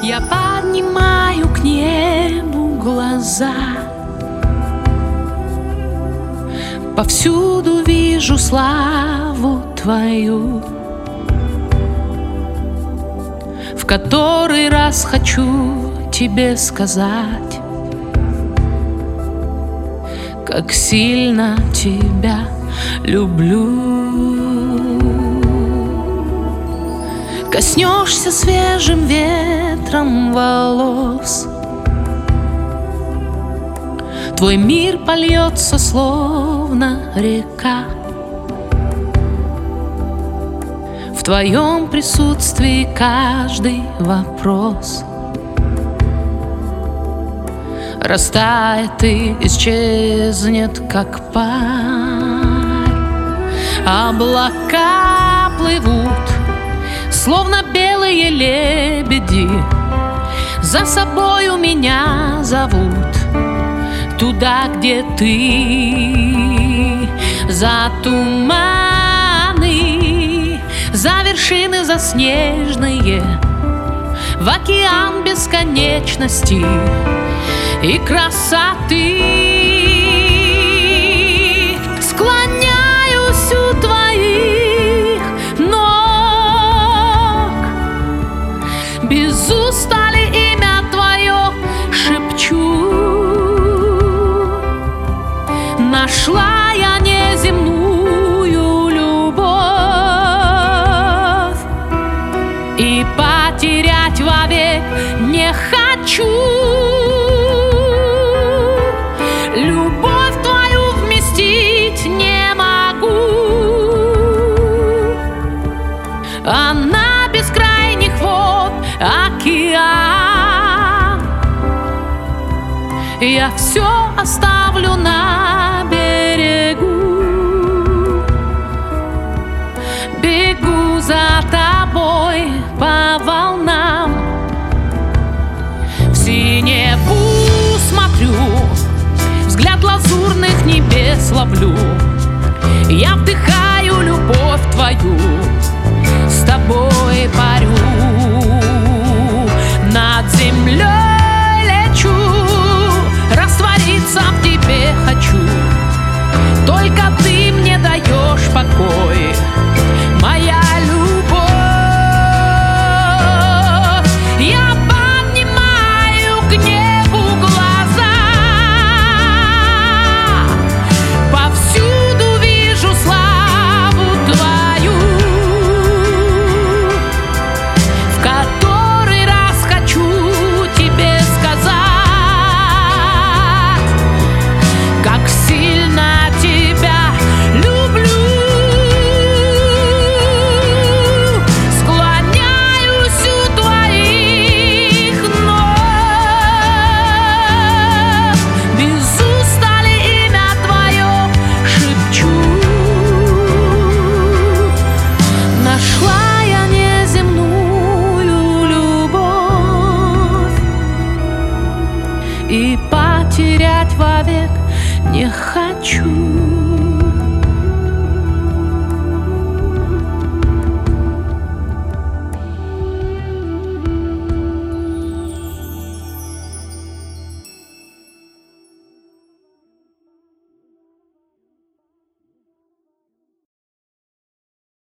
Я поднимаю к небу глаза, повсюду вижу славу Твою. В который раз хочу Тебе сказать, как сильно Тебя люблю. Коснешься свежим ветром волос, Твой мир польется, словно река. В Твоем присутствии каждый вопрос растает и исчезнет, как парь. Облака плывут, словно белые лебеди, за собою меня зовут туда, где Ты. За туманы, за вершины заснеженные, в океан бесконечности и красоты. Склоняюсь у Твоих ног, без устали имя Твое шепчу. Нашла я неземную любовь и потерять вовек не хочу. Любовь Твою вместить не могу, она бескрайних вод океан. Я все оставлю на берегу, бегу за Тобой по волнам. В синеву смотрю, взгляд лазурных небес ловлю. Я вдыхаю любовь Твою, с Тобой парю. Над землей лечу, раствориться в Тебе хочу. Только Ты мне даешь покой, моя любовь. Я поднимаю к небу глаза, повсюду вижу славу Твою, в который раз хочу Тебе сказать, как сильно Тебя люблю. Склоняюсь у Твоих ног, без устали имя Твое шепчу. Нашла я неземную любовь и потерять вовек не хочу.